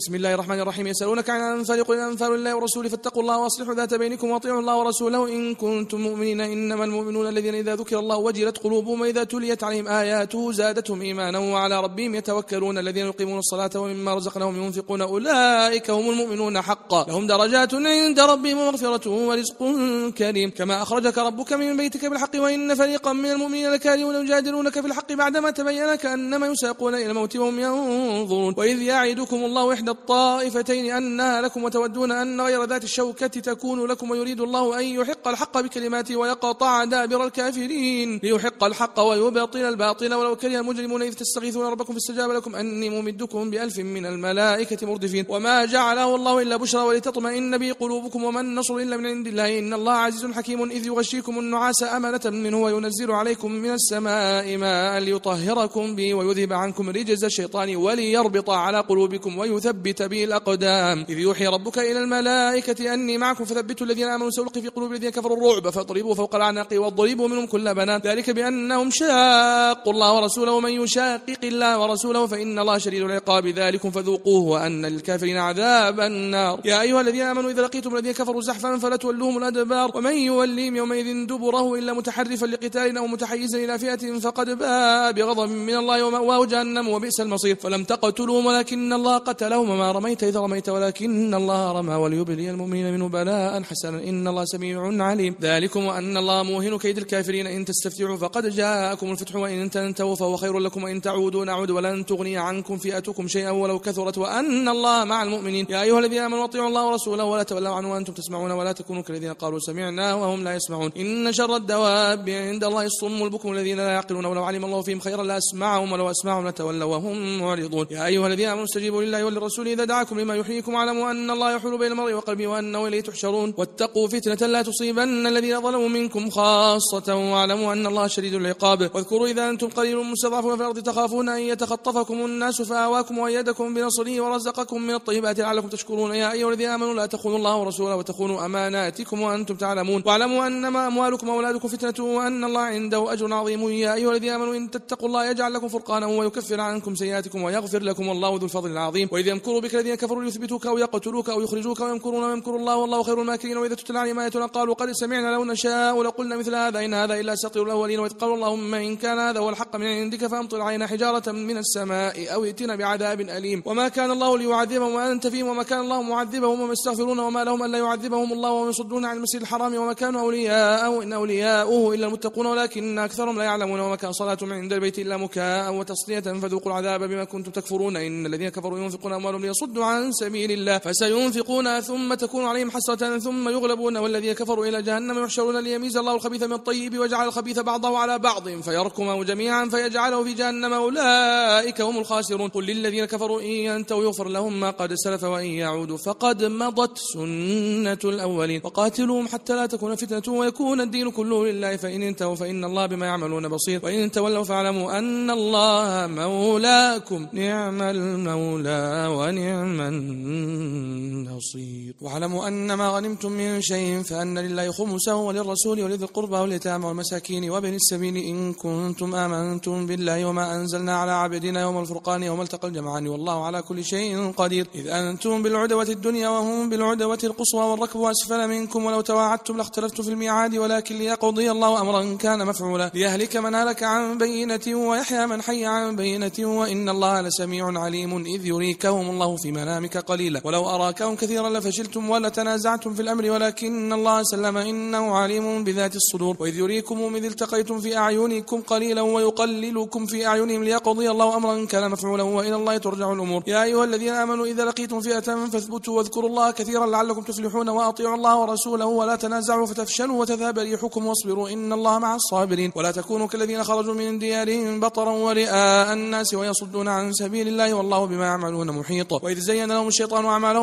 بسم الله الرحمن الرحيم. يسألونك عن الأنفال قل الأنفال لله ورسوله فاتقوا الله وأصلحوا ذات بينكم وأطيعوا الله ورسوله إن كنتم مؤمنين. إنما المؤمنون الذين إذا ذكر الله وجلت قلوبهم وإذا تليت عليهم آياته زادتهم إيمانا وعلى ربهم يتوكلون الذين يقيمون الصلاة ومما رزقناهم ينفقون أولئك هم المؤمنون حقا لهم درجات عند ربهم ومغفرة ورزق كريم. كما أخرجك ربك من بيتك بالحق وإن فريقا من المؤمنين لكارهون يجادلونك في الحق بعدما تبين كأنما يساقون إلى الموت وهم ينظرون. وإذ يعدكم الله إحدى الطائفتين أنها لكم وتودون أن غير ذات الشوكة تكون لكم ويريد الله أن يحق الحق بكلماته ويقطع دابر الكافرين ليحق الحق ويبطل الباطل ولو كره المجرمون. إذ تستغيثون ربكم فاستجاب لكم أني ممدكم ب1000 من الملائكة مردفين. وما جعله الله إلا بشرى ولتطمئن به قلوبكم وما النصر إلا من عند الله إن الله عزيز حكيم. إذ يغشيكم النعاس أمنة منه وينزل عليكم من السماء ماء ليطهركم به ويذهب عنكم رجز الشيطان وليربط على قلوبكم ويثبت به الأقدام. إذ يوحي ربك إلى الملائكة أني معكم فثبتوا الذين آمنوا سألقي في قلوب الذين كفروا الرعب فاضربوا فوق الأعناق واضربوا منهم كل بنان ذلك بأنهم شاقوا الله ورسوله ومن يشاقق الله ورسوله فإن الله شديد العقاب ذلكم فذوقوه وأن للكافرين عذاب النار. يا أيها الذين آمنوا إذا لقيتم الذين كفروا زحفا فلا تولوهم الأدبار ومن يوليهم يومئذ دبره إلا متحرفا لقتال أو متحيزا إلى فئة فقد باء بغضب من الله ومأواه جهنم وبئس المصير. فلم تقتلوهم ولكن الله قتلهم وما رميت إذ رميت ولكن الله رمى وليبلي المؤمنين منه بلاء حسنا إن الله سميع عليم. ذلكم وأن الله موهن كيد الكافرين إن تستفتحوا فقد جاءكم الفتح وإن تنتهوا فهو خير لكم وإن تعودوا نعود ولن تغني عنكم فئتكم شيئا ولو كثرت وأن الله مع المؤمنين. يا أيها الذين آمنوا أطيعوا الله ورسوله ولا تولوا عنه وأنتم تسمعون ولا تكونوا كالذين قالوا سمعنا وهم لا يسمعون. إن شر الدواب عند الله الصم البكم الذين لا يعقلون ولو علم الله فيهم خيرا لأسمعهم ولو أسمعهم لتولوا وهم معرضون. يا أيها الذين آمنوا استجيبوا لله وللرسول إذا دعاكم لما يحييكم واعلموا أن الله يحول بين المرء وقلبه وأنه إليه تحشرون. واتقوا فتنة لا تصيبن الذين ظلموا منكم خاصة واعلموا أن الله شديد العقاب. واذكروا إذا أنتم قليل مستضعفون في الأرض تخافون أن يتخطفكم الناس فآواكم وأيدكم بنصره ورزقكم من الطيبات لعلكم تشكرون. يا أيها الذين آمنوا لا تخونوا الله ورسوله وتخونوا أماناتكم وأنتم تعلمون واعلموا أنما أموالكم وأولادكم فتنة وأن الله عنده أجر عظيم. يا أيها الذين آمنوا إن تتقوا الله يجعل لكم فرقانا ويكفر عنكم سيئاتكم ويغفر لكم والله ذو الفضل العظيم. وإذ يمكر بك الذين كفروا ليثبتوك أو يقتلوك أو يخرجوك ويمكرون ويمكر الله والله خير الماكرين. وإذا تتلى عليهم آياتنا قالوا قد سمعنا لو نشاء لقلنا مثل هذا إن هذا إلا أساطير الأولين. وإذ قالوا اللهم إن كان هذا هو الحق من عندك فأمطر علينا حجارة من السماء أو ائتنا بعذاب أليم. وما كان الله ليعذبهم وأنت فيهم وما كان الله معذبهم وهم يستغفرون وما لهم ألا يعذبهم الله وهم يصدون عن المسجد الحرام وما كانوا أولياءه إن أولياؤه إلا المتقون ولكن أكثرهم لا يعلمون. وما كان صلاتهم عند البيت إلا مكاء وتصدية فذوقوا العذاب بما كنتم تكفرون. إن الذين كفروا ينفقون أموالهم ليصدوا عن سبيل الله فسينفقون ثم تكون عليهم حسرة ثم يغلبون والذين كفروا إلى جهنم يحشرون ليميز الله الخبيث من الطيب وجعل الخبيث بعضه على بعض فيركمه جميعا فيجعله في جهنم أولئك هم الخاسرون. قل للذين كفروا إن ينتهوا يغفر لهم ما قد سلف وإن يعودوا فقد مضت سنة الأولين وقاتلوهم حتى لا تكون فتنة ويكون الدين كله لله فإن انتهوا فإن الله بما يعملون بصير وإن تولوا فاعلموا أن الله مولاكم نعم المولى ونعم النصير. واعلموا أن ما غنمتم من شيء فأن لله خمسه وللرسول ولذي القربى واليتامى والمساكين وابن السبيل إن كنتم آمنتم بالله وما أنزلنا على عبدنا يوم الفرقان يوم التقى الجمعان والله على كل شيء قدير. إذ أنتم بالعدوة الدنيا وهم بالعدوة القصوى والركب أسفل منكم ولو تواعدتم لاختلفتم في الميعاد ولكن ليقضي الله أمرا كان مفعولا ليهلك من هلك عن بينة ويحيى من حي عن بينة وإن الله لسميع عليم. إذ يريكهم الله في منامك قليلا ولو أراكهم كثيرا لفشلتم ولتنازعتم في الأمر ولكن الله سلم إنه عليم بذات الصدور. وإذ يريكم إذ التقيتم في أعينكم قليلا ويقللكم في أعينهم ليقضي الله أمرا كان مفعولا وإلى الله ترجع الأمور. يا أيها الذين آمنوا إذا لقيتم فئة فاثبتوا واذكروا الله كثيرا لعلكم تفلحون وأطيعوا الله ورسوله ولا تنازعوا فتفشلوا وتذهب ريحكم واصبروا إن الله مع الصابرين. ولا تكونوا كالذين خرجوا من ديارهم بطرا ورئاء الناس ويصدون عن سبيل الله والله بما يعملون محيط. وإذ زين لهم الشيطان أعمالهم وقال لا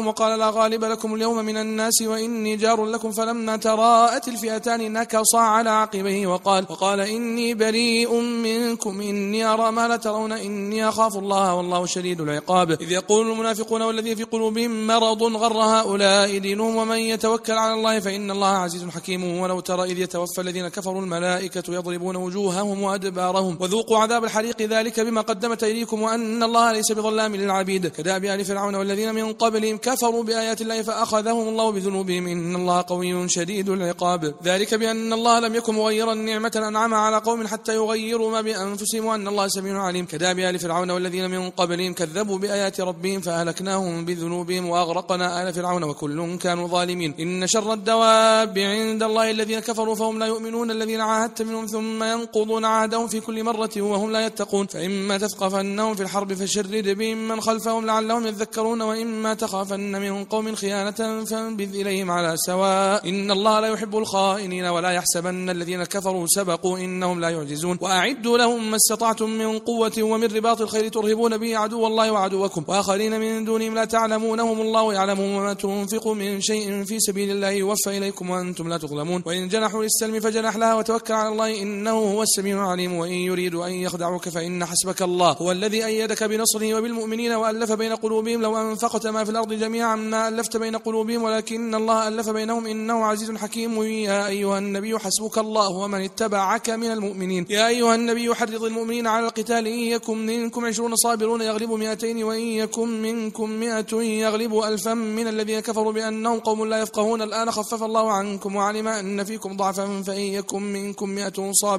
لا غالب لكم اليوم من الناس وإني جار لكم فلما تراءت الفئتان نكص على عقبيه وقال إني بريء منكم إني أرى ما لا ترون إني أخاف الله والله شديد العقاب إذ يقول المنافقون والذين في قلوبهم مرض غر هؤلاء دينهم ومن يتوكل على الله فإن الله عزيز حكيم ولو ترى إذ يتوفى الذين كفروا الملائكة يضربون وجوههم وأدبارهم وذوقوا عذاب الحريق ذلك بما قدمت أيديكم وأن الله ليس بظلام للعبيد كداب آل فرعون والذين من قبلهم كفروا بآيات الله فأخذهم الله بذنوبهم إن الله قوي شديد العقاب ذلك بأن الله لم يكن مغيرا نعمة أنعم على قوم حتى يغيروا ما بأنفسهم وأن الله سميع عليم كداب آل فرعون والذين من قبلهم كذبوا بآيات ربهم فأهلكناهم بذنوبهم وأغرقنا آل فرعون وكل كانوا ظالمين إن شر الدواب عند الله الذين كفروا فهم لا يؤمنون الذين عاهدت منهم ثم ينقضون عهدهم في كل مرة وهم لا يتقون فإما تثقفنهم في الحرب فشرد بهم من خلفهم لعلهم يذكرون وإما تخافن من قوم خيانة فانبذ إليهم على سواء إن الله لا يحب الخائنين ولا يحسبن الذين كفروا سبقوا إنهم لا يعجزون وأعدوا لهم ما استطعتم من قوة ومن رباط الخير ترهبون به عدو الله وعدوكم وآخرين من دونهم لا تعلمونهم الله يعلم وما تنفقوا من شيء في سبيل الله يوفى إليكم وأنتم لا تظلمون وإن جنحوا للسلم فجنح لها وتوكل على الله إنه هو السميع العليم وإن يريدوا أن يخدعوك فإن حسبك الله هو الذي أيدك بنصره وبالمؤمنين وألف بين قلوبهم لو أنفقت ما في الأرض جميعا ما ألفت بين قلوبهم ولكن الله ألف بينهم إنه عزيز حكيم يا أيها النبي حسبك الله ومن اتبعك من المؤمنين يا أيها النبي حرض المؤمنين على القتال إن يكن منكم 20 صابرون يغلبوا 200 وإن يكن منكم 100 يغلبوا 1000 من الذين كفروا بأنهم قوم لا يفقهون الآن خفف الله عنكم وعلم أن فيكم ضعفا فإن يكن منكم 100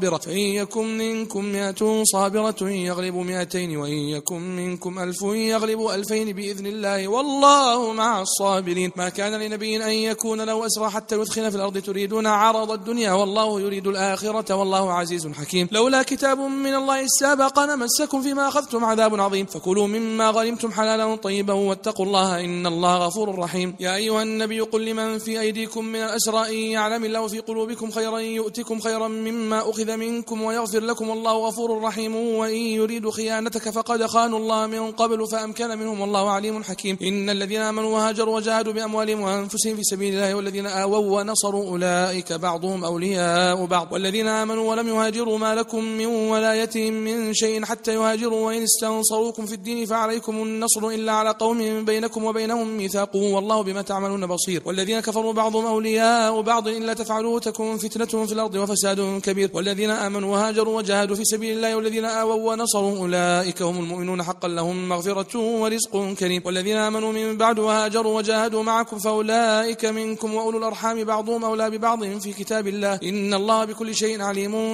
صابرة يغلبوا 200 وإن يكن منكم 1000 يغلبوا 2000 بإذن الله والله مع الصابرين ما كان لنبي أن يكون له أسرى حتى يدخل في الأرض تريدون عرض الدنيا والله يريد الآخرة والله عزيز حكيم لولا كتاب من الله سبق لمسكم فيما أخذتم عذاب عظيم فكلوا مما غنمتم حلالا طيبا واتقوا الله إن الله غفور رحيم يا أيها النبي قل لمن في أيديكم من الأسرى إن يعلم الله في قلوبكم خيرا يؤتكم خيرا مما أخذ منكم ويغفر لكم والله غفور رحيم وإن يريدوا خيانتك فقد خانوا الله من قبل فأمكن منهم والله عليم حكيم إن الذين آمنوا وهاجروا وجاهدوا بأموالهم وأنفسهم في سبيل الله والذين آووا ونصروا أولئك بعضهم أولياء بعض والذين آمنوا ولم يهاجروا ما لكم من ولايتهم من شيء حتى يهاجروا وإن استنصروكم في الدين فعليكم النصر إلا على قوم بينكم وبينهم ميثاق والله بما تعملون بصير والذين كفروا بعضهم أولياء بعض إلا تفعلوا تكن فتنة في الأرض وفساد كبير والذين آمنوا وهاجروا وجاهدوا في سبيل الله والذين آووا ونصروا أولئك هم المؤمنون حقا لهم مغفرة ورزق كريم والذين آمنوا من بعد وهاجروا وجاهدوا معكم فأولئك منكم وأولو الأرحام بعضهم أولى ببعض في كتاب الله إن الله بكل شيء عليم